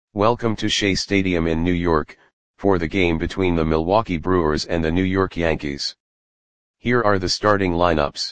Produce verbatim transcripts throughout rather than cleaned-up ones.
Welcome to Shea Stadium in New York, for the game between the Milwaukee Brewers and the New York Yankees. Here are the starting lineups.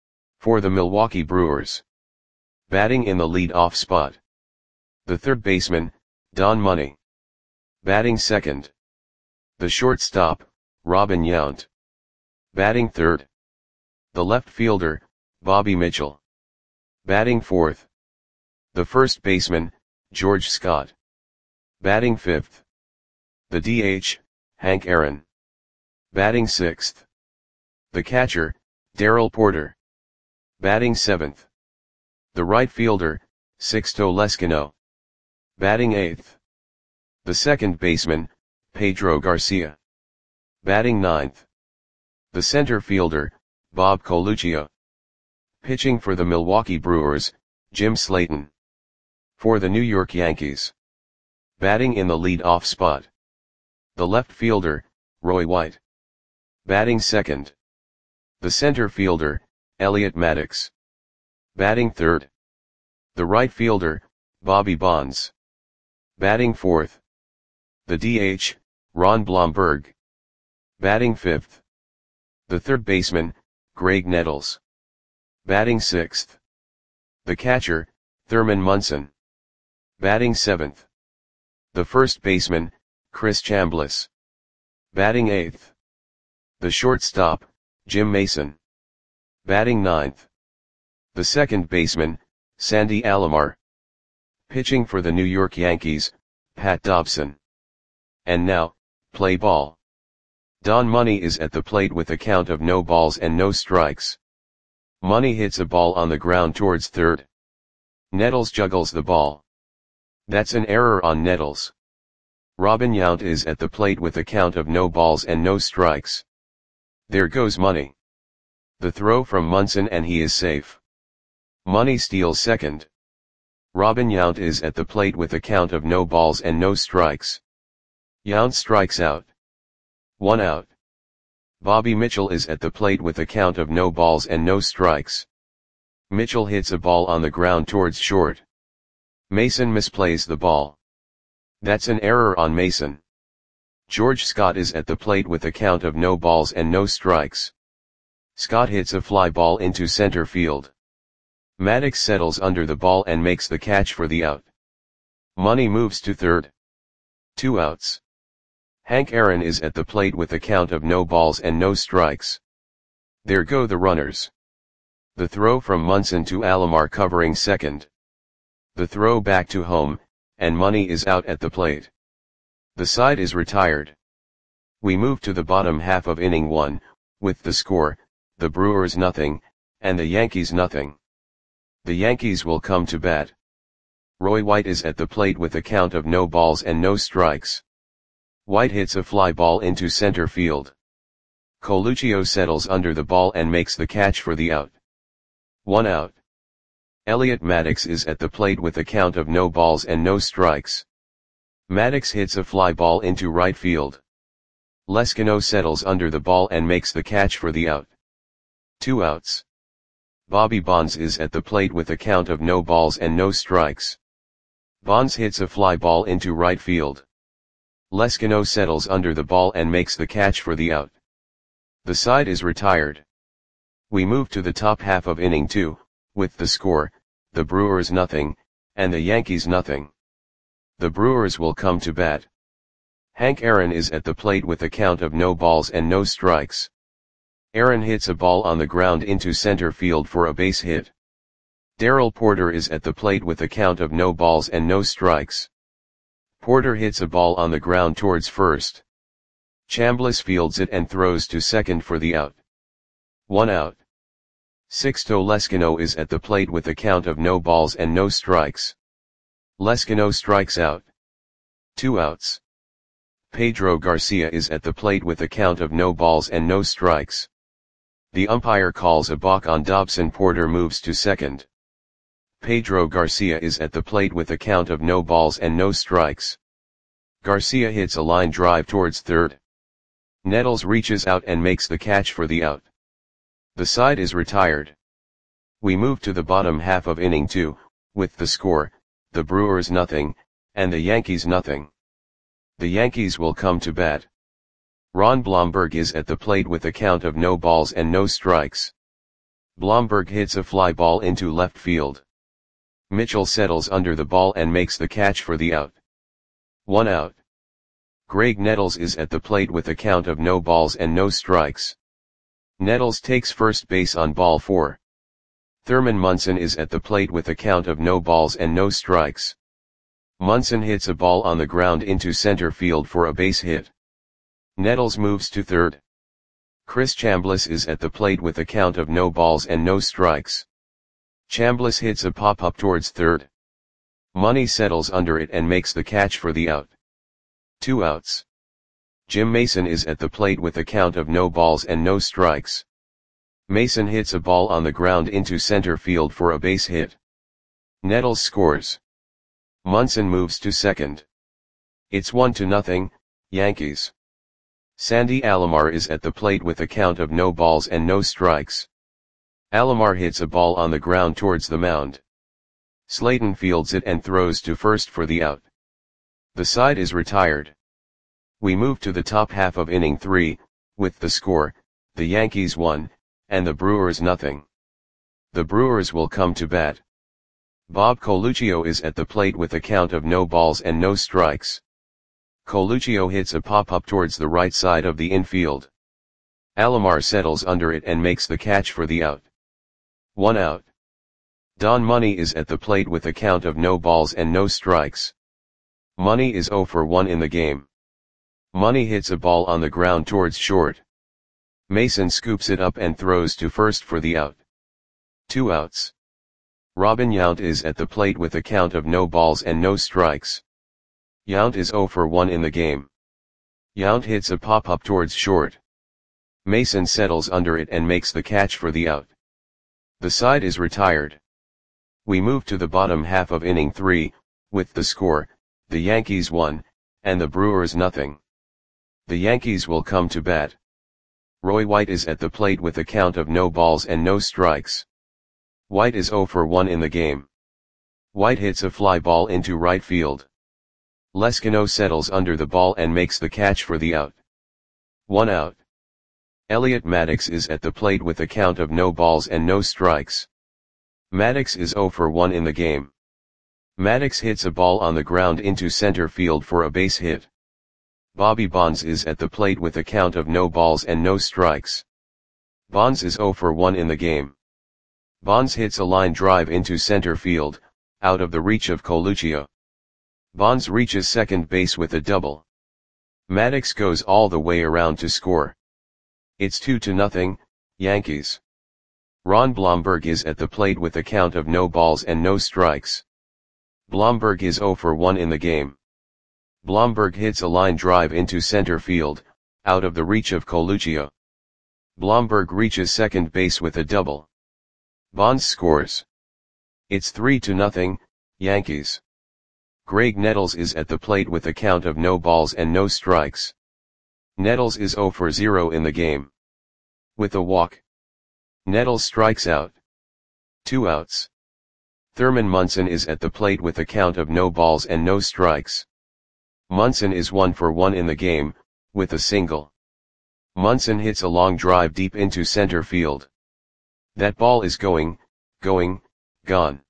For the Milwaukee Brewers. Batting in the lead-off spot. The third baseman, Don Money. Batting second. The shortstop, Robin Yount. Batting third. The left fielder, Bobby Mitchell. Batting fourth. The first baseman, George Scott. Batting fifth. The D H, Hank Aaron. Batting sixth. The catcher, Darrell Porter. Batting seventh. The right fielder, Sixto Leskino. Batting eighth. The second baseman, Pedro Garcia. Batting ninth. The center fielder, Bob Coluccio. Pitching for the Milwaukee Brewers, Jim Slayton. For the New York Yankees. Batting in the lead-off spot. The left fielder, Roy White. Batting second. The center fielder, Elliot Maddox. Batting third. The right fielder, Bobby Bonds. Batting fourth. The D H, Ron Blomberg. Batting fifth. The third baseman, Greg Nettles. Batting sixth. The catcher, Thurman Munson. Batting seventh. The first baseman, Chris Chambliss. Batting eighth. The shortstop, Jim Mason. Batting ninth. The second baseman, Sandy Alomar. Pitching for the New York Yankees, Pat Dobson. And now, play ball. Don Money is at the plate with a count of no balls and no strikes. Money hits a ball on the ground towards third. Nettles juggles the ball. That's an error on Nettles. Robin Yount is at the plate with a count of no balls and no strikes. There goes Money. The throw from Munson and he is safe. Money steals second. Robin Yount is at the plate with a count of no balls and no strikes. Yount strikes out. One out. Bobby Mitchell is at the plate with a count of no balls and no strikes. Mitchell hits a ball on the ground towards short. Mason misplays the ball. That's an error on Mason. George Scott is at the plate with a count of no balls and no strikes. Scott hits a fly ball into center field. Maddox settles under the ball and makes the catch for the out. Money moves to third. Two outs. Hank Aaron is at the plate with a count of no balls and no strikes. There go the runners. The throw from Munson to Alomar covering second. The throw back to home, and Money is out at the plate. The side is retired. We move to the bottom half of inning one, with the score, the Brewers nothing, and the Yankees nothing. The Yankees will come to bat. Roy White is at the plate with a count of no balls and no strikes. White hits a fly ball into center field. Coluccio settles under the ball and makes the catch for the out. One out. Elliot Maddox is at the plate with a count of no balls and no strikes. Maddox hits a fly ball into right field. Leskino settles under the ball and makes the catch for the out. Two outs. Bobby Bonds is at the plate with a count of no balls and no strikes. Bonds hits a fly ball into right field. Leskino settles under the ball and makes the catch for the out. The side is retired. We move to the top half of inning two, with the score, the Brewers nothing, and the Yankees nothing. The Brewers will come to bat. Hank Aaron is at the plate with a count of no balls and no strikes. Aaron hits a ball on the ground into center field for a base hit. Darrell Porter is at the plate with a count of no balls and no strikes. Porter hits a ball on the ground towards first. Chambliss fields it and throws to second for the out. One out. Sixto Leskino is at the plate with a count of no balls and no strikes. Leskino strikes out. Two outs. Pedro Garcia is at the plate with a count of no balls and no strikes. The umpire calls a balk on Dobson. Porter moves to second. Pedro Garcia is at the plate with a count of no balls and no strikes. Garcia hits a line drive towards third. Nettles reaches out and makes the catch for the out. The side is retired. We move to the bottom half of inning two, with the score, the Brewers nothing, and the Yankees nothing. The Yankees will come to bat. Ron Blomberg is at the plate with a count of no balls and no strikes. Blomberg hits a fly ball into left field. Mitchell settles under the ball and makes the catch for the out. One out. Greg Nettles is at the plate with a count of no balls and no strikes. Nettles takes first base on ball four. Thurman Munson is at the plate with a count of no balls and no strikes. Munson hits a ball on the ground into center field for a base hit. Nettles moves to third. Chris Chambliss is at the plate with a count of no balls and no strikes. Chambliss hits a pop-up towards third. Money settles under it and makes the catch for the out. Two outs. Jim Mason is at the plate with a count of no balls and no strikes. Mason hits a ball on the ground into center field for a base hit. Nettles scores. Munson moves to second. It's one to nothing, Yankees. Sandy Alomar is at the plate with a count of no balls and no strikes. Alomar hits a ball on the ground towards the mound. Slayton fields it and throws to first for the out. The side is retired. We move to the top half of inning three, with the score, the Yankees one, and the Brewers nothing. The Brewers will come to bat. Bob Coluccio is at the plate with a count of no balls and no strikes. Coluccio hits a pop-up towards the right side of the infield. Alomar settles under it and makes the catch for the out. One out. Don Money is at the plate with a count of no balls and no strikes. Money is oh for one in the game. Money hits a ball on the ground towards short. Mason scoops it up and throws to first for the out. Two outs. Robin Yount is at the plate with a count of no balls and no strikes. Yount is oh for one in the game. Yount hits a pop-up towards short. Mason settles under it and makes the catch for the out. The side is retired. We move to the bottom half of inning three, with the score, the Yankees one, and the Brewers nothing. The Yankees will come to bat. Roy White is at the plate with a count of no balls and no strikes. White is oh for one in the game. White hits a fly ball into right field. Leskino settles under the ball and makes the catch for the out. One out. Elliot Maddox is at the plate with a count of no balls and no strikes. Maddox is oh for one in the game. Maddox hits a ball on the ground into center field for a base hit. Bobby Bonds is at the plate with a count of no balls and no strikes. Bonds is oh for one in the game. Bonds hits a line drive into center field, out of the reach of Coluccio. Bonds reaches second base with a double. Maddox goes all the way around to score. It's two to nothing, Yankees. Ron Blomberg is at the plate with a count of no balls and no strikes. Blomberg is oh for one in the game. Blomberg hits a line drive into center field, out of the reach of Coluccio. Blomberg reaches second base with a double. Bonds scores. It's three to nothing, Yankees. Greg Nettles is at the plate with a count of no balls and no strikes. Nettles is oh for zero in the game. With a walk. Nettles strikes out. Two outs. Thurman Munson is at the plate with a count of no balls and no strikes. Munson is one for one in the game, with a single. Munson hits a long drive deep into center field. That ball is going, going, gone.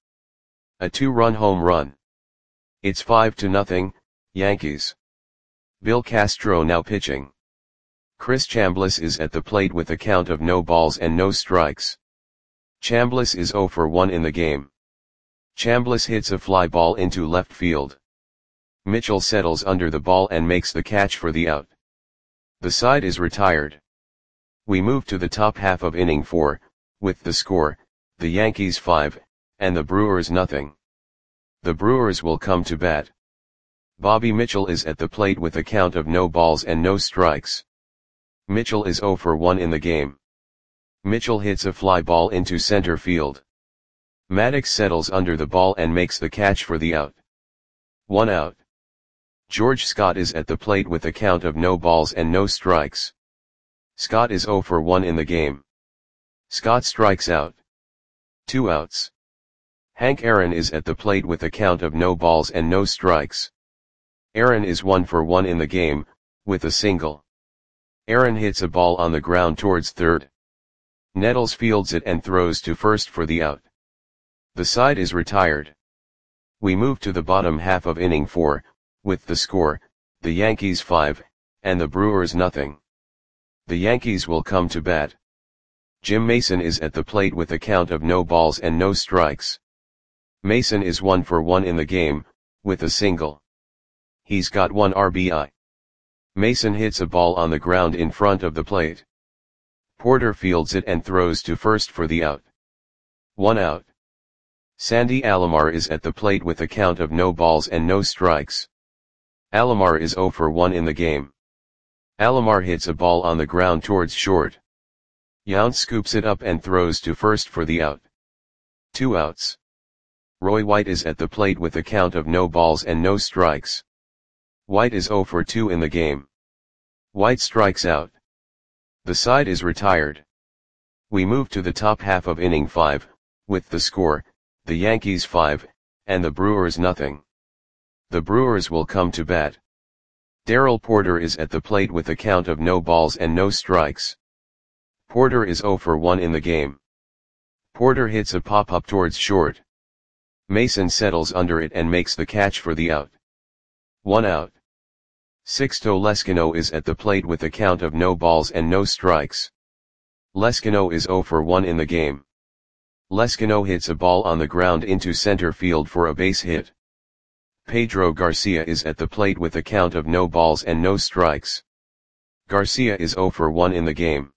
A two-run home run. It's five to nothing, Yankees. Bill Castro now pitching. Chris Chambliss is at the plate with a count of no balls and no strikes. Chambliss is oh for one in the game. Chambliss hits a fly ball into left field. Mitchell settles under the ball and makes the catch for the out. The side is retired. We move to the top half of inning four, with the score, the Yankees five, and the Brewers nothing. The Brewers will come to bat. Bobby Mitchell is at the plate with a count of no balls and no strikes. Mitchell is oh for one in the game. Mitchell hits a fly ball into center field. Maddox settles under the ball and makes the catch for the out. One out. George Scott is at the plate with a count of no balls and no strikes. Scott is oh for one in the game. Scott strikes out. Two outs. Hank Aaron is at the plate with a count of no balls and no strikes. Aaron is one for one in the game, with a single. Aaron hits a ball on the ground towards third. Nettles fields it and throws to first for the out. The side is retired. We move to the bottom half of inning four, with the score, the Yankees five, and the Brewers nothing. The Yankees will come to bat. Jim Mason is at the plate with a count of no balls and no strikes. Mason is one for one in the game, with a single. He's got one R B I. Mason hits a ball on the ground in front of the plate. Porter fields it and throws to first for the out. One out. Sandy Alomar is at the plate with a count of no balls and no strikes. Alomar is zero for one in the game. Alomar hits a ball on the ground towards short. Yount scoops it up and throws to first for the out. Two outs. Roy White is at the plate with a count of no balls and no strikes. White is zero for two in the game. White strikes out. The side is retired. We move to the top half of inning five, with the score, the Yankees five, and the Brewers nothing. The Brewers will come to bat. Darrell Porter is at the plate with a count of no balls and no strikes. Porter is zero for one in the game. Porter hits a pop-up towards short. Mason settles under it and makes the catch for the out. One out. Sixto Leskino is at the plate with a count of no balls and no strikes. Leskino is zero for one in the game. Leskino hits a ball on the ground into center field for a base hit. Pedro Garcia is at the plate with a count of no balls and no strikes. Garcia is zero for one in the game.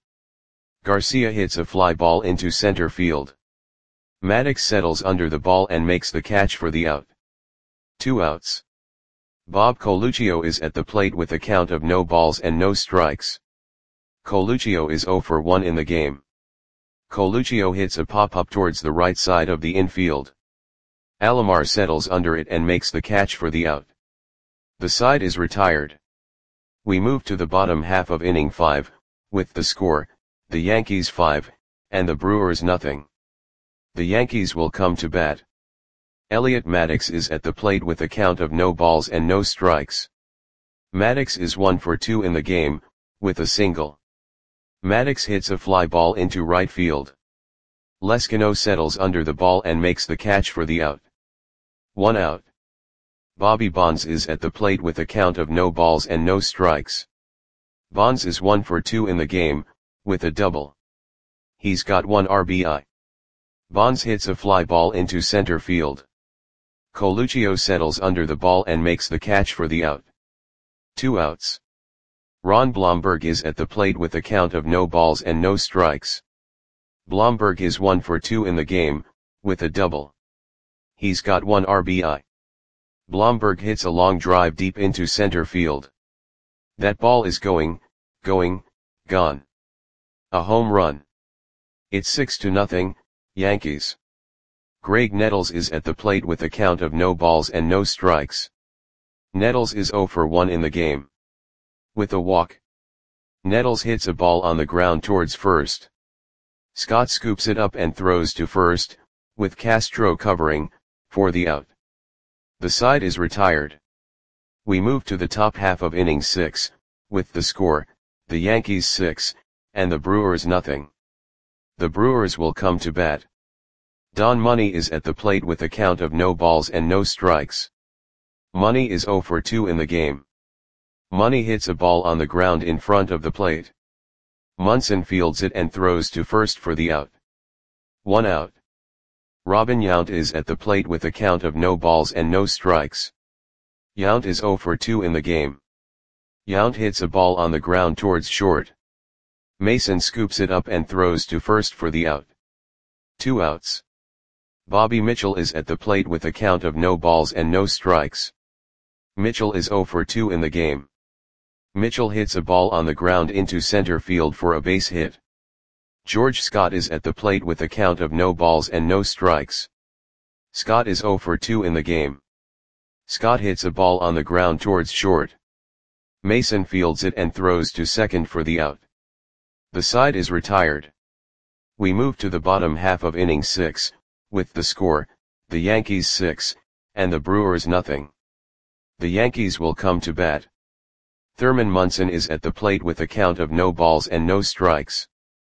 Garcia hits a fly ball into center field. Maddox settles under the ball and makes the catch for the out. Two outs. Bob Coluccio is at the plate with a count of no balls and no strikes. Coluccio is zero for one in the game. Coluccio hits a pop-up towards the right side of the infield. Alomar settles under it and makes the catch for the out. The side is retired. We move to the bottom half of inning five, with the score, the Yankees five, and the Brewers nothing. The Yankees will come to bat. Elliot Maddox is at the plate with a count of no balls and no strikes. Maddox is one for two in the game, with a single. Maddox hits a fly ball into right field. Leskino settles under the ball and makes the catch for the out. One out. Bobby Bonds is at the plate with a count of no balls and no strikes. Bonds is one for two in the game, with a double. He's got one R B I. Bonds hits a fly ball into center field. Coluccio settles under the ball and makes the catch for the out. Two outs. Ron Blomberg is at the plate with a count of no balls and no strikes. Blomberg is one for two in the game, with a double. He's got one R B I. Blomberg hits a long drive deep into center field. That ball is going, going, gone. A home run. It's six to nothing, Yankees. Greg Nettles is at the plate with a count of no balls and no strikes. Nettles is zero for one in the game. With a walk. Nettles hits a ball on the ground towards first. Scott scoops it up and throws to first, with Castro covering, for the out. The side is retired. We move to the top half of inning six, with the score, the Yankees six, and the Brewers nothing. The Brewers will come to bat. Don Money is at the plate with a count of no balls and no strikes. Money is zero for two in the game. Money hits a ball on the ground in front of the plate. Munson fields it and throws to first for the out. One out. Robin Yount is at the plate with a count of no balls and no strikes. Yount is zero for two in the game. Yount hits a ball on the ground towards short. Mason scoops it up and throws to first for the out. Two outs. Bobby Mitchell is at the plate with a count of no balls and no strikes. Mitchell is zero for two in the game. Mitchell hits a ball on the ground into center field for a base hit. George Scott is at the plate with a count of no balls and no strikes. Scott is zero for two in the game. Scott hits a ball on the ground towards short. Mason fields it and throws to second for the out. The side is retired. We move to the bottom half of inning six, with the score, the Yankees six, and the Brewers nothing. The Yankees will come to bat. Thurman Munson is at the plate with a count of no balls and no strikes.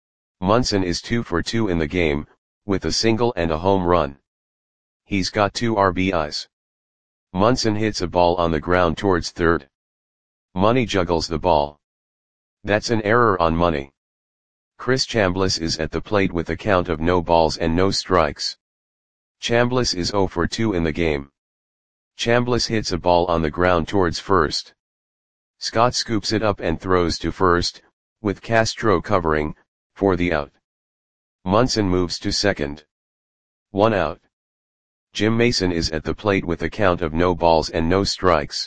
Munson is two for two in the game, with a single and a home run. He's got two R B Is. Munson hits a ball on the ground towards third. Money juggles the ball. That's an error on Money. Chris Chambliss is at the plate with a count of no balls and no strikes. Chambliss is zero for two in the game. Chambliss hits a ball on the ground towards first. Scott scoops it up and throws to first, with Castro covering, for the out. Munson moves to second. One out. Jim Mason is at the plate with a count of no balls and no strikes.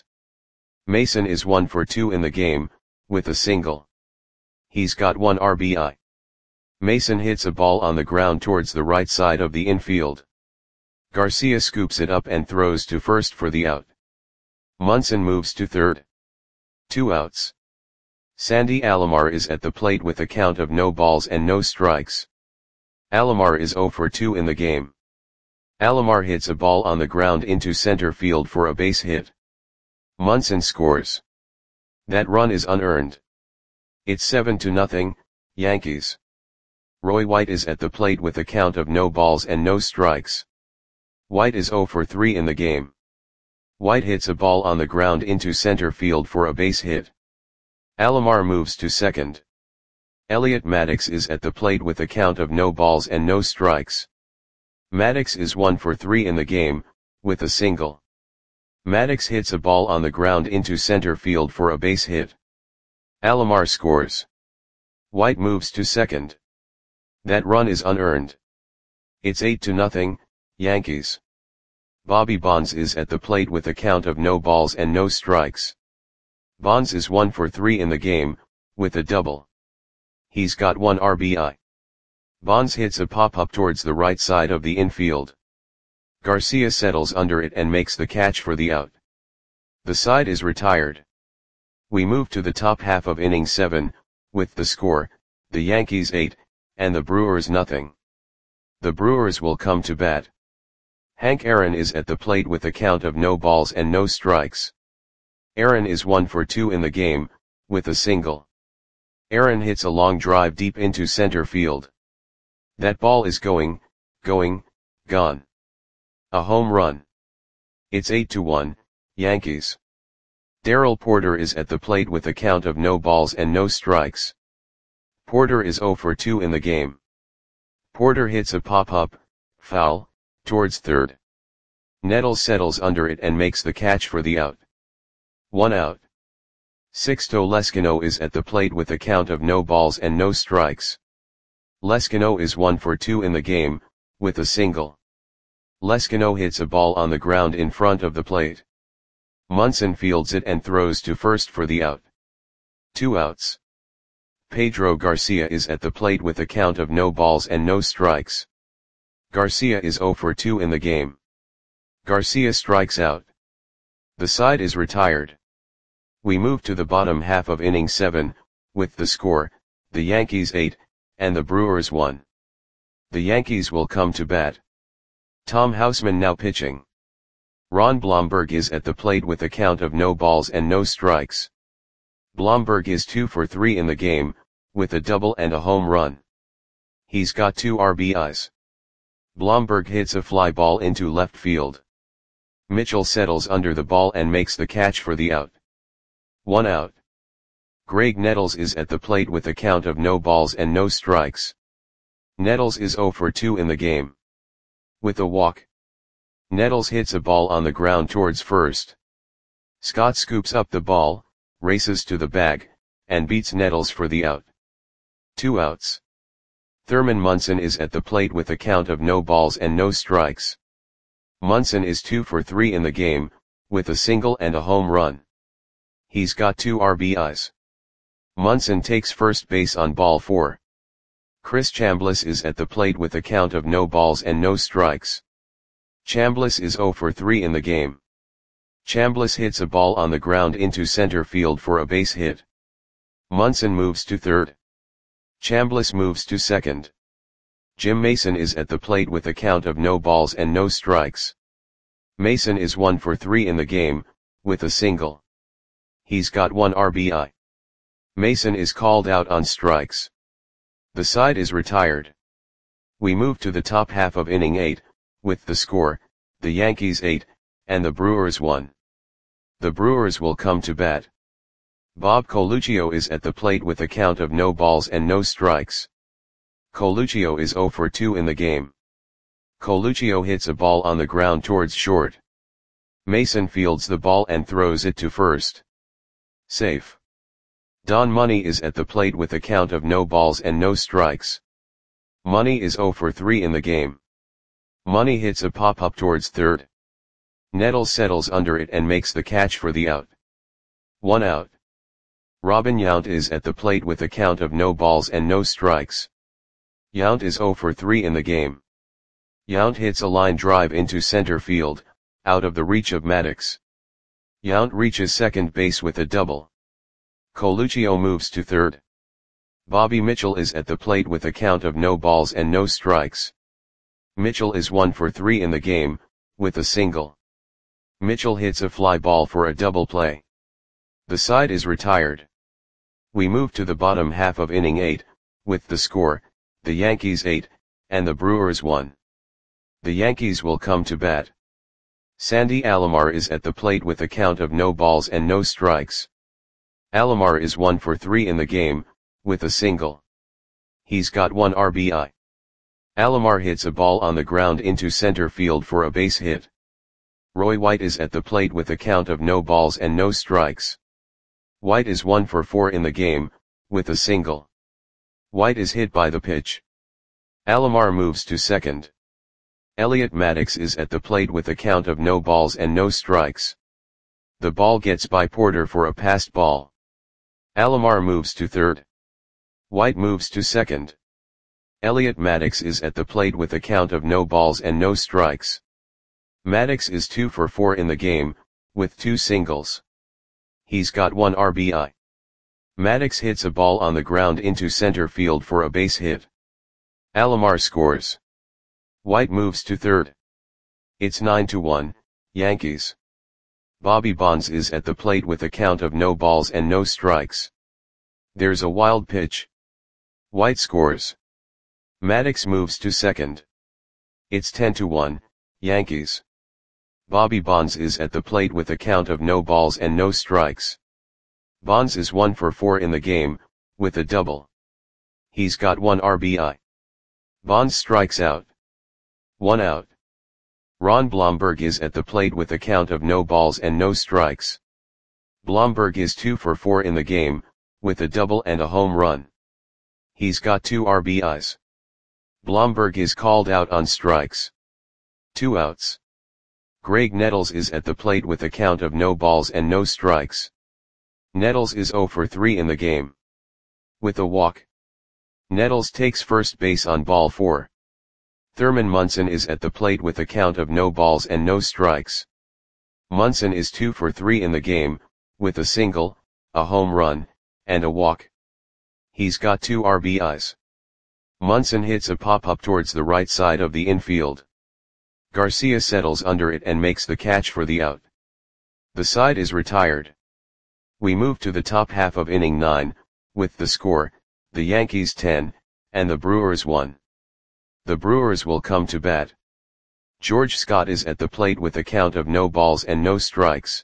Mason is one for two in the game, with a single. He's got one R B I. Mason hits a ball on the ground towards the right side of the infield. Garcia scoops it up and throws to first for the out. Munson moves to third. Two outs. Sandy Alomar is at the plate with a count of no balls and no strikes. Alomar is zero for two in the game. Alomar hits a ball on the ground into center field for a base hit. Munson scores. That run is unearned. It's seven to nothing, Yankees. Roy White is at the plate with a count of no balls and no strikes. White is zero for three in the game. White hits a ball on the ground into center field for a base hit. Alomar moves to second. Elliot Maddox is at the plate with a count of no balls and no strikes. Maddox is one for three in the game, with a single. Maddox hits a ball on the ground into center field for a base hit. Alomar scores. White moves to second. That run is unearned. It's eight to nothing, Yankees. Bobby Bonds is at the plate with a count of no balls and no strikes. Bonds is one for three in the game, with a double. He's got one R B I. Bonds hits a pop-up towards the right side of the infield. Garcia settles under it and makes the catch for the out. The side is retired. We move to the top half of inning seven, with the score, the Yankees eight, and the Brewers nothing. The Brewers will come to bat. Hank Aaron is at the plate with a count of no balls and no strikes. Aaron is one for two in the game, with a single. Aaron hits a long drive deep into center field. That ball is going, going, gone. A home run. It's eight to one, Yankees. Darrell Porter is at the plate with a count of no balls and no strikes. Porter is zero for two in the game. Porter hits a pop-up, foul, towards third. Nettles settles under it and makes the catch for the out. One out. Sixto Leskino is at the plate with a count of no balls and no strikes. Leskino is one for two in the game, with a single. Leskino hits a ball on the ground in front of the plate. Munson fields it and throws to first for the out. Two outs. Pedro Garcia is at the plate with a count of no balls and no strikes. Garcia is zero for two in the game. Garcia strikes out. The side is retired. We move to the bottom half of inning seven, with the score, the Yankees eight, and the Brewers one. The Yankees will come to bat. Tom Houseman now pitching. Ron Blomberg is at the plate with a count of no balls and no strikes. Blomberg is two for three in the game, with a double and a home run. He's got two R B Is. Blomberg hits a fly ball into left field. Mitchell settles under the ball and makes the catch for the out. One out. Greg Nettles is at the plate with a count of no balls and no strikes. Nettles is zero for two in the game. With a walk. Nettles hits a ball on the ground towards first. Scott scoops up the ball, races to the bag, and beats Nettles for the out. Two outs. Thurman Munson is at the plate with a count of no balls and no strikes. Munson is two for three in the game, with a single and a home run. He's got two R B Is. Munson takes first base on ball four. Chris Chambliss is at the plate with a count of no balls and no strikes. Chambliss is zero for three in the game. Chambliss hits a ball on the ground into center field for a base hit. Munson moves to third. Chambliss moves to second. Jim Mason is at the plate with a count of no balls and no strikes. Mason is one for three in the game, with a single. He's got one R B I. Mason is called out on strikes. The side is retired. We move to the top half of inning eight, with the score, the Yankees eight, and the Brewers one. The Brewers will come to bat. Bob Coluccio is at the plate with a count of no balls and no strikes. Coluccio is zero for two in the game. Coluccio hits a ball on the ground towards short. Mason fields the ball and throws it to first. Safe. Don Money is at the plate with a count of no balls and no strikes. Money is zero for three in the game. Money hits a pop-up towards third. Nettles settles under it and makes the catch for the out. One out. Robin Yount is at the plate with a count of no balls and no strikes. Yount is zero for three in the game. Yount hits a line drive into center field, out of the reach of Maddox. Yount reaches second base with a double. Coluccio moves to third. Bobby Mitchell is at the plate with a count of no balls and no strikes. Mitchell is one for three in the game, with a single. Mitchell hits a fly ball for a double play. The side is retired. We move to the bottom half of inning eight, with the score, the Yankees eight, and the Brewers one. The Yankees will come to bat. Sandy Alomar is at the plate with a count of no balls and no strikes. Alomar is one for three in the game, with a single. He's got one R B I. Alomar hits a ball on the ground into center field for a base hit. Roy White is at the plate with a count of no balls and no strikes. White is one for four in the game, with a single. White is hit by the pitch. Alomar moves to second. Elliot Maddox is at the plate with a count of no balls and no strikes. The ball gets by Porter for a passed ball. Alomar moves to third. White moves to second. Elliot Maddox is at the plate with a count of no balls and no strikes. Maddox is two for four in the game, with two singles. He's got one R B I. Maddox hits a ball on the ground into center field for a base hit. Alomar scores. White moves to third. It's nine to one, Yankees. Bobby Bonds is at the plate with a count of no balls and no strikes. There's a wild pitch. White scores. Maddox moves to second. It's ten to one, Yankees. Bobby Bonds is at the plate with a count of no balls and no strikes. Bonds is one for four in the game, with a double. He's got one R B I. Bonds strikes out. One out. Ron Blomberg is at the plate with a count of no balls and no strikes. Blomberg is two for four in the game, with a double and a home run. He's got two R B Is. Blomberg is called out on strikes. Two outs. Greg Nettles is at the plate with a count of no balls and no strikes. Nettles is zero for three in the game. With a walk. Nettles takes first base on ball four. Thurman Munson is at the plate with a count of no balls and no strikes. Munson is two for three in the game, with a single, a home run, and a walk. He's got two R B Is. Munson hits a pop-up towards the right side of the infield. Garcia settles under it and makes the catch for the out. The side is retired. We move to the top half of inning nine, with the score, the Yankees ten, and the Brewers one. The Brewers will come to bat. George Scott is at the plate with a count of no balls and no strikes.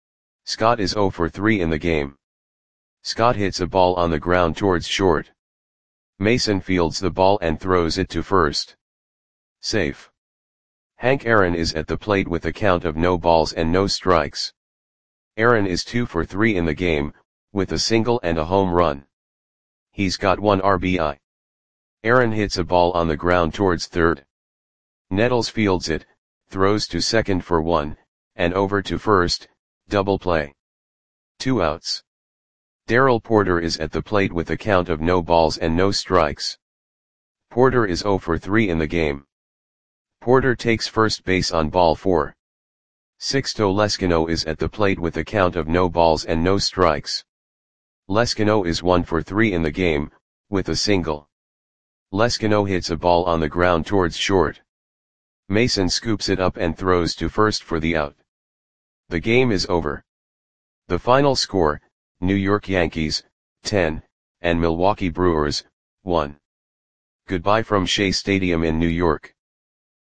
Scott is zero for three in the game. Scott hits a ball on the ground towards short. Mason fields the ball and throws it to first. Safe. Hank Aaron is at the plate with a count of no balls and no strikes. Aaron is two for three in the game, with a single and a home run. He's got one R B I. Aaron hits a ball on the ground towards third. Nettles fields it, throws to second for one, and over to first, double play. Two outs. Darrell Porter is at the plate with a count of no balls and no strikes. Porter is zero for three in the game. Porter takes first base on ball four. Sixto Leskino is at the plate with a count of no balls and no strikes. Leskino is one for three in the game, with a single. Leskino hits a ball on the ground towards short. Mason scoops it up and throws to first for the out. The game is over. The final score, New York Yankees, ten, and Milwaukee Brewers, one. Goodbye from Shea Stadium in New York.